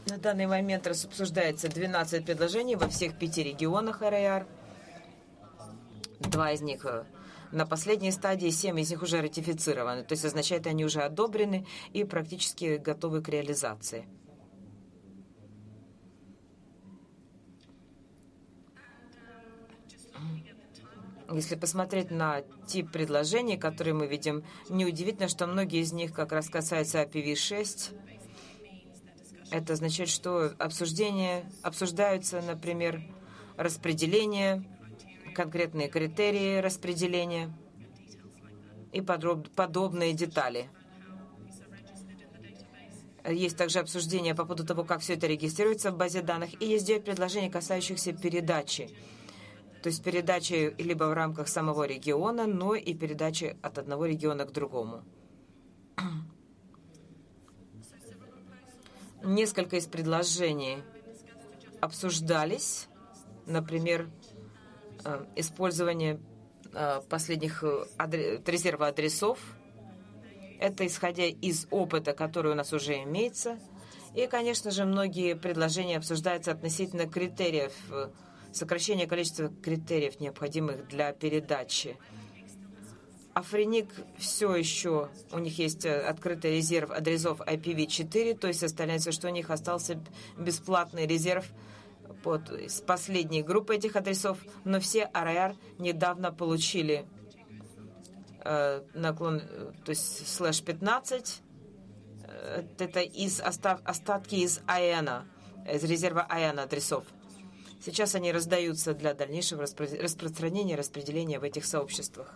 На данный момент обсуждается 12 предложений во всех 5 регионах РАР. 2 из них на последней стадии, 7 из них уже ратифицированы. То есть означает, они уже одобрены и практически готовы к реализации. Если посмотреть на тип предложений, которые мы видим, неудивительно, что многие из них как раз касаются IPv6. Это означает, что обсуждаются, например, распределение, конкретные критерии распределения и подобные детали. Есть также обсуждение по поводу того, как все это регистрируется в базе данных, и есть 9 предложений, касающихся передачи. То есть передачи либо в рамках самого региона, но и передачи от одного региона к другому. Несколько из предложений обсуждались, например, использование последних резерва адресов. Это исходя из опыта, который у нас уже имеется. И, конечно же, многие предложения обсуждаются относительно критериев, сокращения количества критериев, необходимых для передачи. Африник все еще, у них есть открытый резерв адресов IPv4, то есть остается, что у них остался бесплатный резерв с последней группы этих адресов, но все РАР недавно получили наклон, то есть /15, это остатки из АЭНа, из резерва АЭНа адресов. Сейчас они раздаются для дальнейшего распространения и распределения в этих сообществах.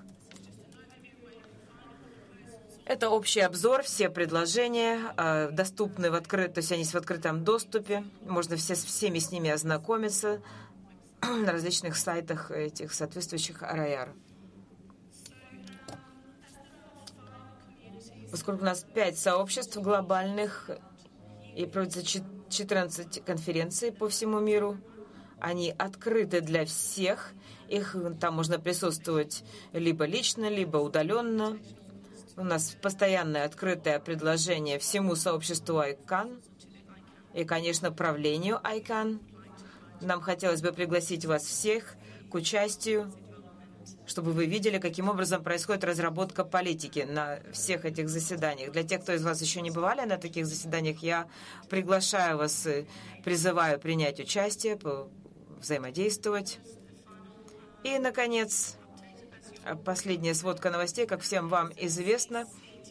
Это общий обзор, все предложения доступны то есть они в открытом доступе. Можно всеми с ними ознакомиться на различных сайтах этих соответствующих РАР. Поскольку у нас 5 сообществ глобальных и проводится 14 конференций по всему миру, они открыты для всех. Там можно присутствовать либо лично, либо удаленно. У нас постоянное открытое предложение всему сообществу ICANN и, конечно, правлению ICANN. Нам хотелось бы пригласить вас всех к участию, чтобы вы видели, каким образом происходит разработка политики на всех этих заседаниях. Для тех, кто из вас еще не бывали на таких заседаниях, я приглашаю вас и призываю принять участие, взаимодействовать. И, наконец, последняя сводка новостей. Как всем вам известно,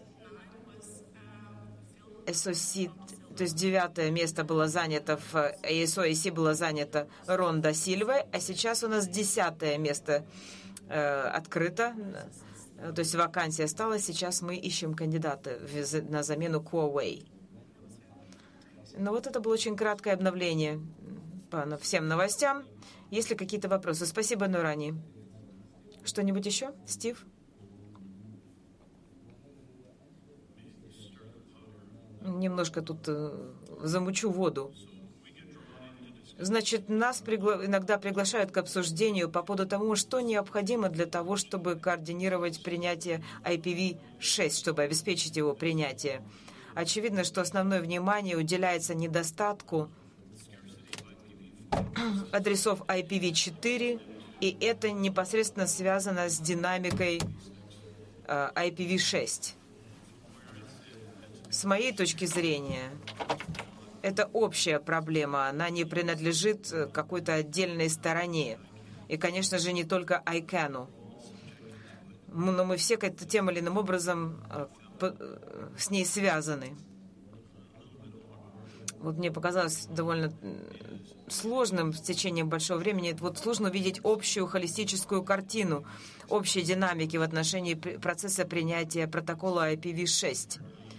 SOC, то есть 9 место было занято в SOC было занято Ронда Сильвой, а сейчас у нас 10 место открыто, то есть вакансия осталась. Сейчас мы ищем кандидата на замену Huawei. Ну вот это было очень краткое обновление по всем новостям. Есть ли какие-то вопросы? Спасибо, Нурани. Что-нибудь еще, Стив? Немножко тут замучу воду. Значит, нас иногда приглашают к обсуждению по поводу того, что необходимо для того, чтобы координировать принятие IPv6, чтобы обеспечить его принятие. Очевидно, что основное внимание уделяется недостатку адресов IPv4, и это непосредственно связано с динамикой IPv6. С моей точки зрения, это общая проблема, она не принадлежит какой-то отдельной стороне. И, конечно же, не только ICANN. Но мы все тем или иным образом с ней связаны. Вот мне показалось довольно сложным в течение большого времени. Вот сложно увидеть общую холистическую картину общей динамики в отношении процесса принятия протокола IPv6.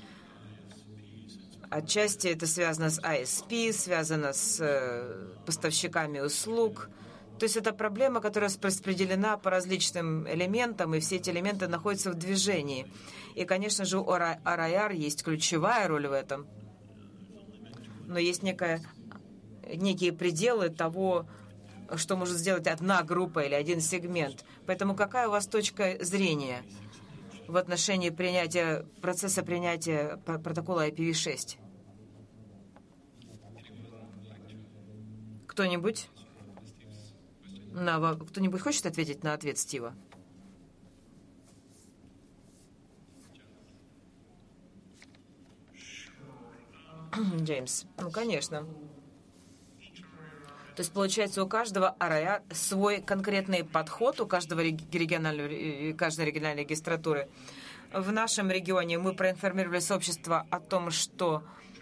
Отчасти это связано с ISP, связано с поставщиками услуг. То есть это проблема, которая распределена по различным элементам, и все эти элементы находятся в движении. И, конечно же, у РАР есть ключевая роль в этом. Но есть некие пределы того, что может сделать одна группа или один сегмент. Поэтому какая у вас точка зрения в отношении процесса принятия протокола IPv6? Кто-нибудь? Кто-нибудь хочет ответить на ответ Стива? Джеймс. Ну, конечно. То есть, получается, у каждого АРАЯ свой конкретный подход, у каждой региональной регистратуры. В нашем регионе мы проинформировали сообщество о том, что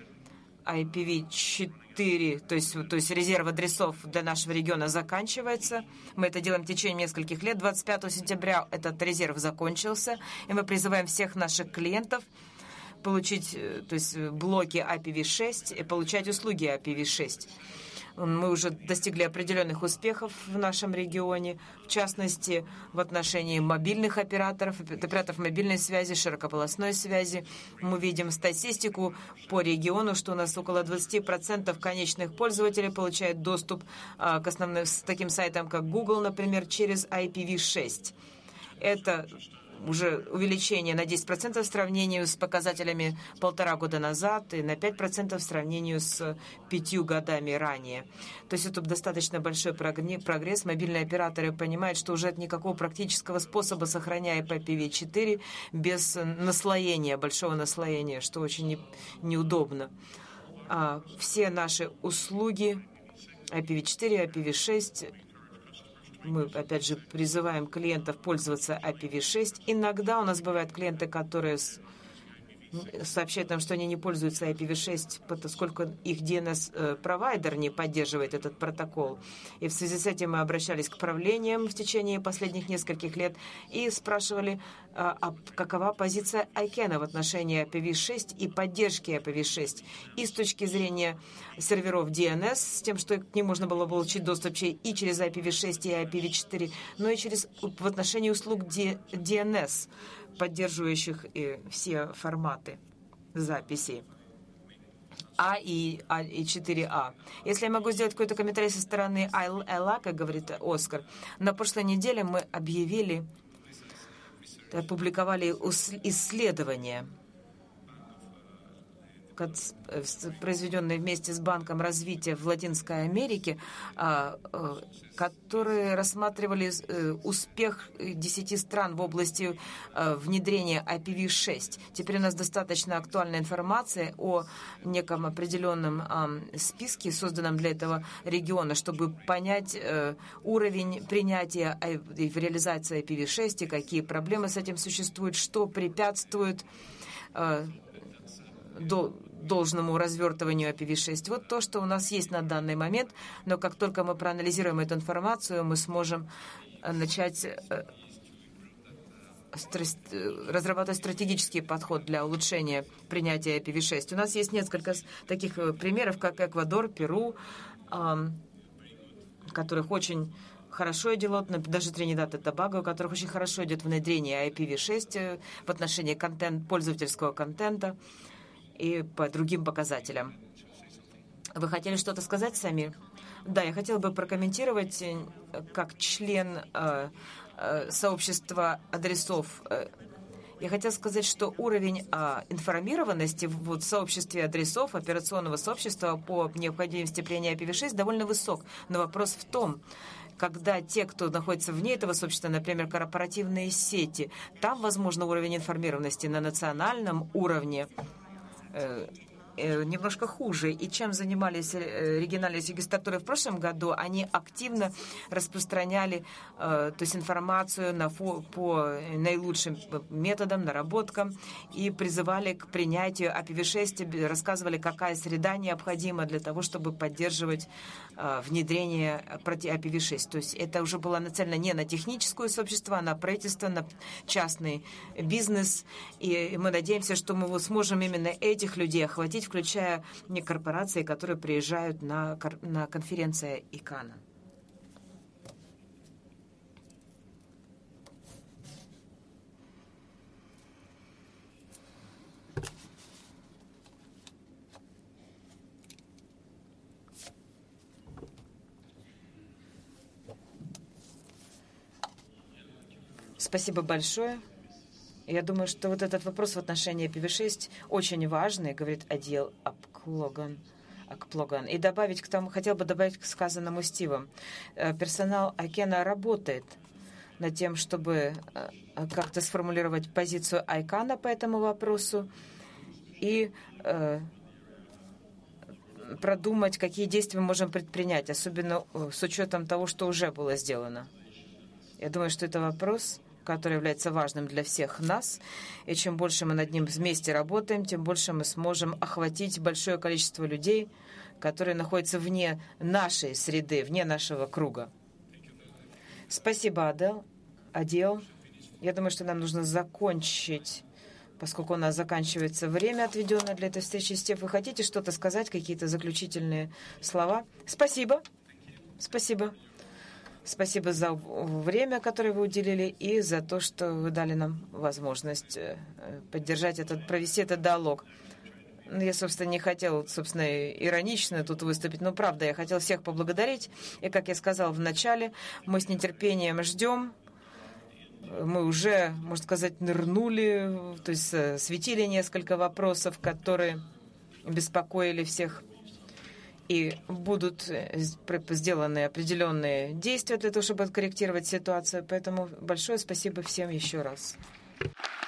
IPv4, то есть резерв адресов для нашего региона заканчивается. Мы это делаем в течение нескольких лет. 25 сентября этот резерв закончился, и мы призываем всех наших клиентов получить, то есть блоки IPv6 и получать услуги IPv6. Мы уже достигли определенных успехов в нашем регионе, в частности, в отношении мобильных операторов мобильной связи, широкополосной связи. Мы видим статистику по региону, что у нас около 20% конечных пользователей получают доступ к основным таким сайтам, как Google, например, через IPv6. Это уже увеличение на 10% в сравнении с показателями 1,5 года назад и на 5% в сравнении с 5 годами ранее. То есть это достаточно большой прогресс. Мобильные операторы понимают, что уже никакого практического способа, сохраняя IPv4, без наслоения, большого наслоения, что очень неудобно. Все наши услуги IPv4, IPv6, мы, опять же, призываем клиентов пользоваться IPv6. Иногда у нас бывают клиенты, которые сообщают нам, что они не пользуются IPv6, поскольку их DNS-провайдер не поддерживает этот протокол. И в связи с этим мы обращались к правлениям в течение последних нескольких лет и спрашивали, какова позиция ICANN в отношении IPv6 и поддержки IPv6. И с точки зрения серверов DNS, с тем, что к ним можно было получить доступ и через IPv6 и IPv4, но и в отношении услуг DNS, поддерживающих все форматы записи А и 4А. Если я могу сделать какой-то комментарий со стороны ILA, как говорит Оскар, на прошлой неделе мы опубликовали исследование, произведенные вместе с Банком развития в Латинской Америке, которые рассматривали успех 10 стран в области внедрения IPv6. Теперь у нас достаточно актуальная информация о неком определенном списке, созданном для этого региона, чтобы понять уровень принятия и реализации IPv6 и какие проблемы с этим существуют, что препятствует должному развертыванию IPv6. Вот то, что у нас есть на данный момент, но как только мы проанализируем эту информацию, мы сможем начать разрабатывать стратегический подход для улучшения принятия IPv6. У нас есть несколько таких примеров, как Эквадор, Перу, которых очень хорошо идет, даже Тринидад и Тобаго, у которых очень хорошо идет внедрение IPv6 в отношении пользовательского контента и по другим показателям. Вы хотели что-то сказать, Самир? Да, я хотела бы прокомментировать, как член сообщества адресов. Я хотела сказать, что уровень информированности в сообществе адресов, операционного сообщества по необходимости принятия IPv6 довольно высок. Но вопрос в том, когда те, кто находится вне этого сообщества, например, корпоративные сети, там, возможно, уровень информированности на национальном уровне немножко хуже. И чем занимались региональные регистраторы в прошлом году, они активно распространяли информацию по наилучшим методам, наработкам и призывали к принятию IPv6, рассказывали, какая среда необходима для того, чтобы поддерживать внедрение IPv6. То есть это уже было нацелено не на техническое сообщество, а на правительство, на частный бизнес. И мы надеемся, что мы сможем именно этих людей охватить, включая корпорации, которые приезжают на конференцию ICANN. Спасибо большое. Я думаю, что вот этот вопрос в отношении IPv6 очень важный, говорит Адил Апклоган. Акплоган. И добавить к тому, хотел бы добавить к сказанному Стивом. Персонал Айкена работает над тем, чтобы как-то сформулировать позицию Айкана по этому вопросу и продумать, какие действия мы можем предпринять, особенно с учетом того, что уже было сделано. Я думаю, что это вопрос, который является важным для всех нас, и чем больше мы над ним вместе работаем, тем больше мы сможем охватить большое количество людей, которые находятся вне нашей среды, вне нашего круга. Спасибо, Адел. Я думаю, что нам нужно закончить, поскольку у нас заканчивается время, отведенное для этой встречи. Стив, вы хотите что-то сказать, какие-то заключительные слова? Спасибо. Спасибо. Спасибо за время, которое вы уделили, и за то, что вы дали нам возможность провести этот диалог. Я, собственно, не хотел, иронично тут выступить, но правда, я хотел всех поблагодарить. И, как я сказал в начале, мы с нетерпением ждем. Мы уже, можно сказать, нырнули, то есть светили несколько вопросов, которые беспокоили всех. И будут сделаны определенные действия для того, чтобы откорректировать ситуацию. Поэтому большое спасибо всем еще раз.